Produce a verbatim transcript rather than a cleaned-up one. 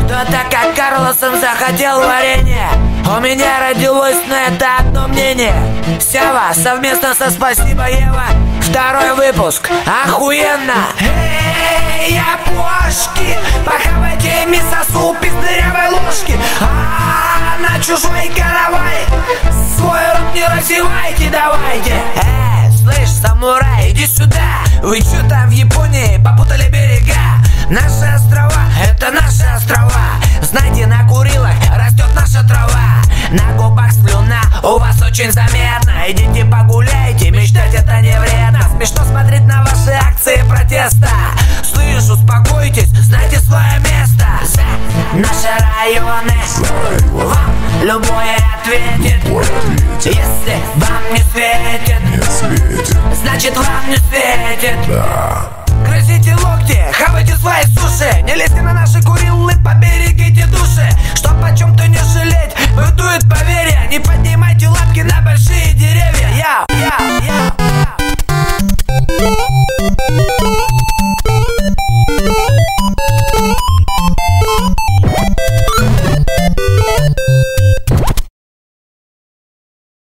Кто-то как Карлосом захотел варенье. У меня родилось на это одно мнение. Сява совместно со Спасибо Ева. Второй выпуск, охуенно. Эй, япошки, похавайте мисосу без дырявой ложки. А на чужой каравай свой рот не разевайте, давайте. Эй, слышь, самурай, иди сюда. Вы чё там в Японии попутали берега? Наши острова, это наши острова. Знаете, на Курилах растет наша трава. На губах слюна, у вас очень заметно. Идите погуляйте, мечтать это не вредно. Смешно смотреть на ваши акции протеста. Слышь, успокойтесь, знайте свое место. За наши районы вам любое ответит. Если вам не светит, значит вам не светит. Грызите локти, хавайте свои суши. Не лезьте на наши Курилы.